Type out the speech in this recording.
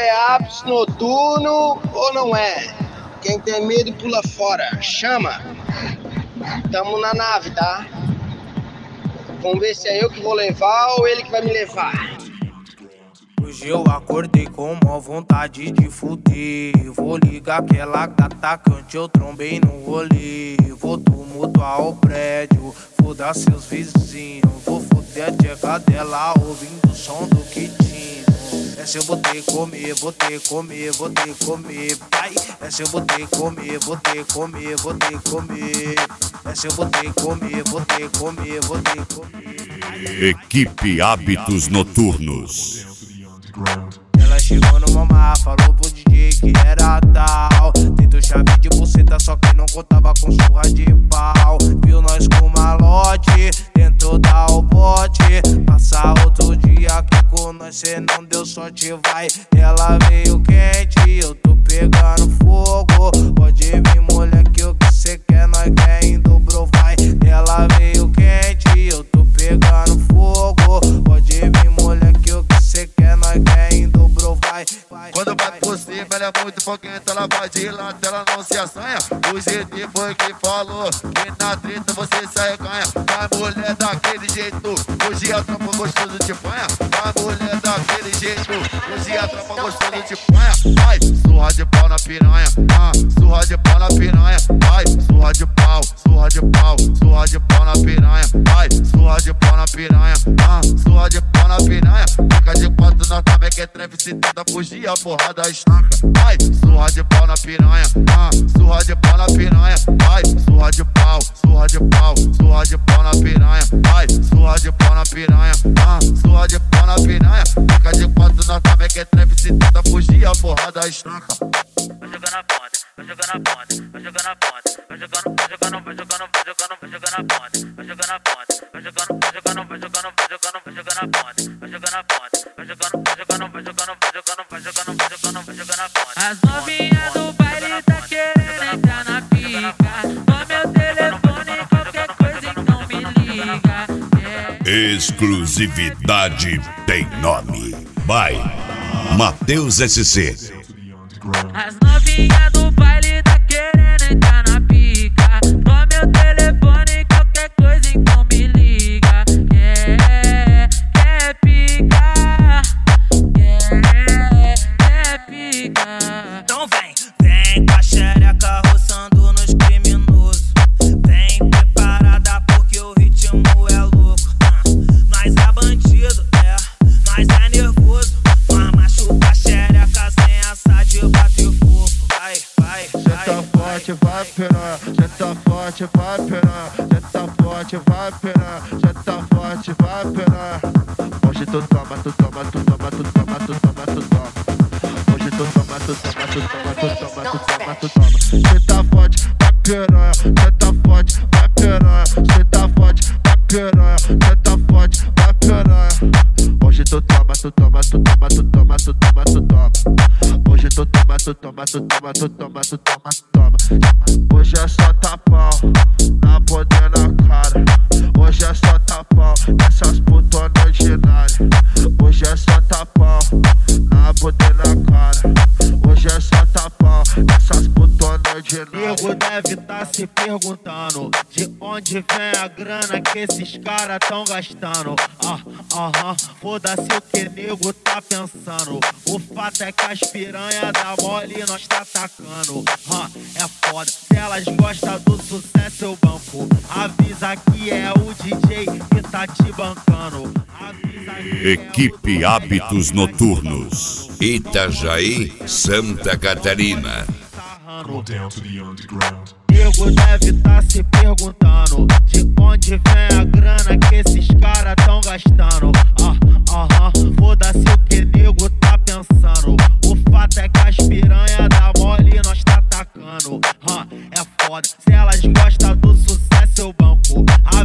é ápice noturno ou não é? Quem tem medo pula fora, chama. Tamo na nave, tá? Vamos ver se é eu que vou levar ou ele que vai me levar. Hoje eu acordei com uma vontade de fuder. Vou ligar aquela gata que eu trombei no rolê. Vou tumultuar o prédio, foda seus vizinhos. Vou foder a tcheca dela ouvindo o som do quitinho. Essa eu botei comer, botei comer, botei comer. Pai, essa eu botei comer, botei comer, botei comer. Essa eu botei comer, botei comer, botei comer. Equipe Hábitos Noturnos. Ela chegou no mamá, falou pro DJ que era tal. Tentou chave de buceta, só que não contava com surra de pau. Viu nós com malote, tentou dar o bote. Passar outro dia aqui com nós, cê não deu sorte, vai. Ela veio quente, eu tô pegando fogo. Pode vir, moleque, o que cê quer, nós quer em dobro, vai. Ela veio quente, eu tô pegando fogo. Pode vir, moleque, o que cê quer, nós quer em dobro, vai. Quando vai por cima, ela é muito foguenta, ela vai de lado, ela não se assanha. O GT foi que falou que na treta você se arreganha. Vai mulher daquele jeito, hoje a tropa gostoso de panha. Vai mulher daquele jeito, hoje a tropa gostoso de panha. Vai, surra de pau na piranha, surra de pau na piranha. Vai, surra de pau, surra de pau, surra de pau na piranha. Vai, surra de pau na piranha, surra de pau na piranha. Fica de quatro na tabela que é trap, se tenta fugir, a porrada estanca. Vai, surra de pau na piranha, surra de pau na piranha. Vai, surra de pau, surra de pau, surra de pau na piranha. Vai, surra de pau na piranha, surra de pau na piranha. Fica de quatro na tabela que é trap, se tenta fugir, a porrada estanca. Vai jogando a ponta, vai jogando a ponta, vai jogando a ponta, vai jogando, vai jogando, vai jogando, vai jogando, vai jogando a ponta, vai jogando a ponta, vai jogando, vai jogando, vai jogando, vai jogando, vai jogando a ponta, vai jogando a ponta, vai jogando, vai jogando, vai jogando, vai jogando, vai jogando, vai jogando, vai jogando a ponta. As novinhas do baile tá querendo entrar na pica. No meu telefone qualquer coisa então me liga. Exclusividade tem nome. Vai, Matheus SC. As novinhas do baile tá querendo entrar na pica. No meu telefone qualquer coisa então me liga. Quer pica, quer pica. Então vem com a xereca roçando nos criminosos. Vem preparada porque o ritmo é louco. Mas é bandido, mas é nervoso. Mas machuca a xereca sem essa de bater fofo. Vai, vai, Cê vai. tá forte, vai piranha. Cê tá forte, vai piranha. Cê tá forte, vai piranha. Cê tá forte, vai piranha. Hoje tu toma, tu toma, tu toma, tu toma, tu toma, tu toma. Hoje tu toma, tu toma, tu toma, tu toma, tu toma, tu toma. Cê tá forte, vai piranha. Cê tá forte, vai piranha. Cê tá forte, vai piranha. Cê tá forte, vai piranha. Hoje tu toma, tu toma, tu toma, tu toma, tu toma, tu toma. Hoje tu toma, tu toma, tu toma, tu toma, tu toma, tu toma. Hoje é só tapão, na poder na cara. Hoje é só tapão, nessas putas ordinárias. Hoje é só tapão, na poder na cara. Hoje é só tapão, nessas putas ordinárias. Nego deve tá se perguntando de onde vem a grana que esses caras tão gastando. Foda-se o que nego tá pensando. O fato é que as piranha da mole nós tá atacando. É foda, se elas gostam do sucesso eu banco. Avisa que é o DJ que tá te bancando. Equipe Hábitos Noturnos. Itajaí, Santa Catarina. Nego deve tá se perguntando de onde vem a grana que esses caras tão gastando. Foda-se o que nego tá pensando. O fato é que as piranha da mole nós tá atacando. É foda, se elas gostam do sucesso eu banco.